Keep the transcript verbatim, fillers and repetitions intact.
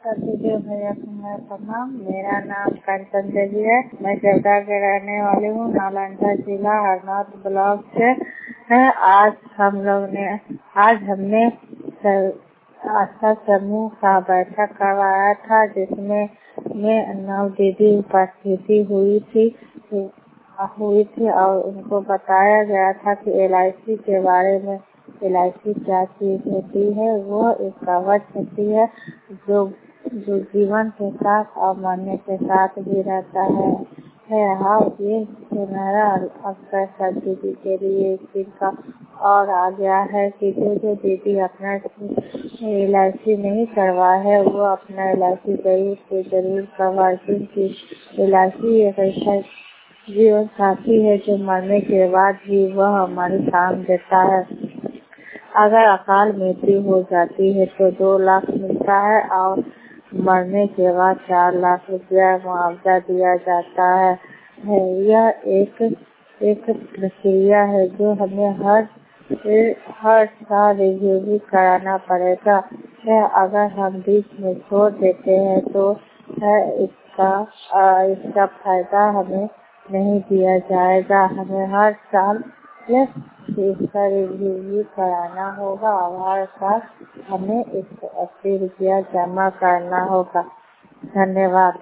सतगुरु भैया को मैं प्रणाम। मेरा नाम कंचन देवी है। मैं चौदा के रहने वाली हूँ। नालंदा जिला हरनौत ब्लॉक से है। आज हम लोग ने आज हमने आस्था समूह का बैठक करवाया था, जिसमें में नौ दीदी उपस्थिति हुई थी हुई थी और उनको बताया गया था कि एल आई सी के बारे में। एल आई सी क्या चीज होती है? वो एक कवच होती है जो जो जीवन के साथ और मरने के साथ भी रहता है है हाँ, ये सुनहरा अवसर सब दीदी के लिए इस दिन का और आ गया है कि जो जो दीदी अपना एल आई सी नहीं करवा है वो अपना एल आई सी जरूर से जरूर करवाए, क्योंकि एल आई सी एक ऐसा जीवन साथी है जो मरने के बाद भी वह हमारे काम देता है। अगर अकाल मृत्यु हो जाती है तो दो लाख मिलता है और मरने के बाद चार लाख रुपया मुआवजा दिया जाता है। है यह एक एक प्रक्रिया है जो हमें हर हर साल रिव्यू कराना पड़ेगा। है अगर हम बीच में छोड़ देते हैं तो है इसका आ, इसका फायदा हमें नहीं दिया जाएगा। हमें हर साल इसका रिव्यू कराना होगा और हर साल हमें एक सौ अस्सी रुपया जमा करना होगा। धन्यवाद।